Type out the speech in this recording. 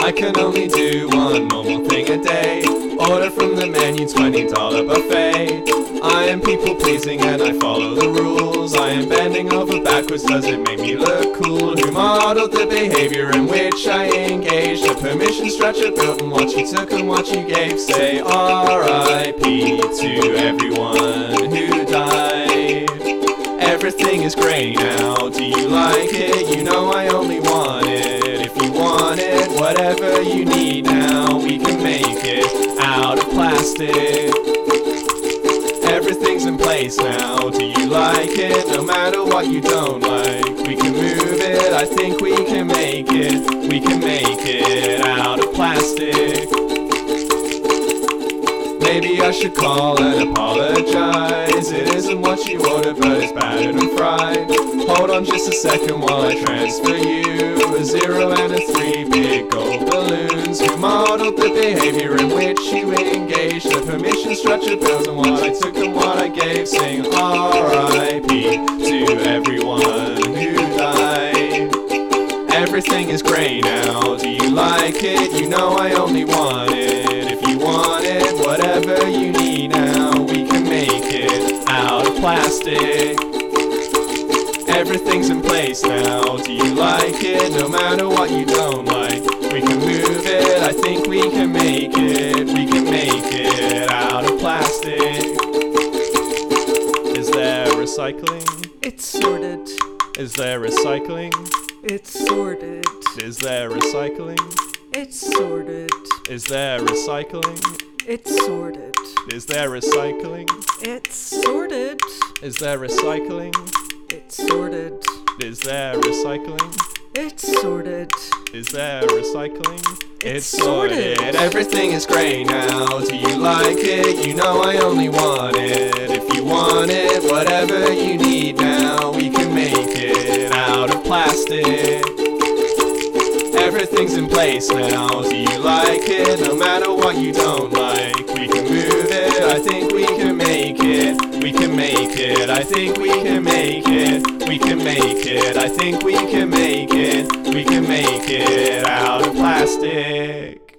I can only do one normal thing a day. Order from the menu, $20 buffet. I am people pleasing and I follow the rules. I am bending over backwards, does it make me look cool? Who modeled the behavior in which I engaged? A permission structure built on what you took and what you gave. Say R.I.P. to everyone who died. Everything is grey now, do you like it? You know I only want it. If you want it, whatever you need now, we can make it out of plastic. Everything's in place now, do you like it? No matter what you don't like, we can move it. I think we can make it. We can make it out of plastic. Maybe I should call and apologize. It isn't what you ordered, but it's battered and fried. Hold on just a second while I transfer you a 0 and a 3 big gold balloons. Who modeled the behavior in which you engaged? The permission structure built on what I took and what I gave. Sing R.I.P. to everyone who died. Everything is grey now, do you like it? You know I only want it. If you want it, whatever you need now, we can make it out of plastic. Everything's in place now, do you like it? No matter what you don't like, we can move it. I think we can make it. We can make it out of plastic. Is there recycling? It's sorted. Is there recycling? It's sorted. Is there recycling? It's sorted. Is there recycling? It's sorted. Is there recycling? It's sorted. Is there recycling? It's sorted. Is there recycling? It's sorted. Is there recycling? It's sorted. Everything is grey now, do you like it? You know I only want it. If you want it, whatever you need now, we can make it out of plastic. Everything's in place now, do you like it? No matter what you don't like, we can move it. I think we can make it. We can make it. I think we can make it. We can make it. I think we can make it. We can make it out of plastic.